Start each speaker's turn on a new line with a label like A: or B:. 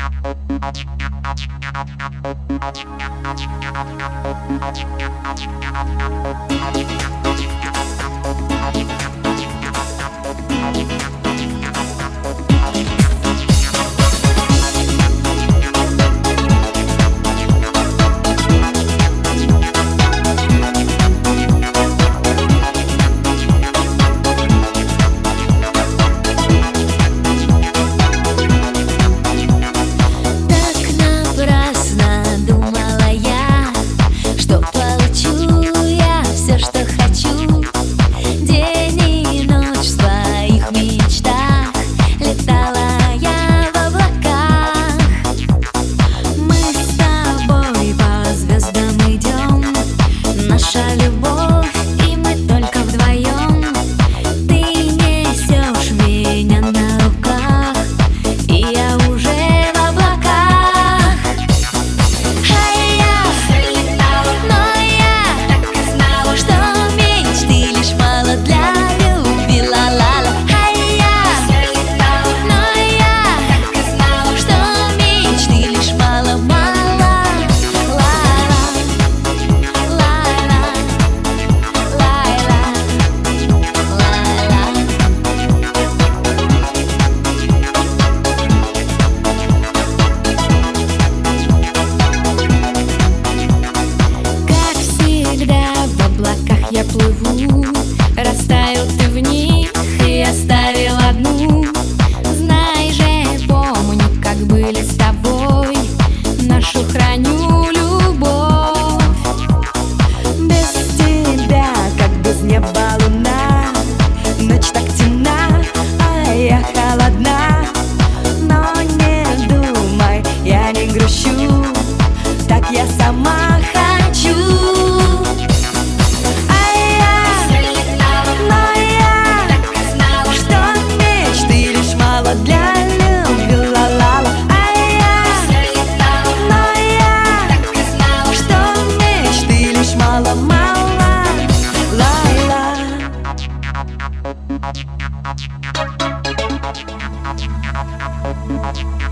A: Я плыву, растаял ты в них и оставил одну. Знай же, помню, как были с тобой, нашу храню любовь. Без тебя, как без неба луна, ночь так темна, а я холодна. Но не думай, я не грущу, так я сама хочу. Для любви, ла-ла-ла. Но я так и знала, что мечты лишь мало-мало. Ла-ла.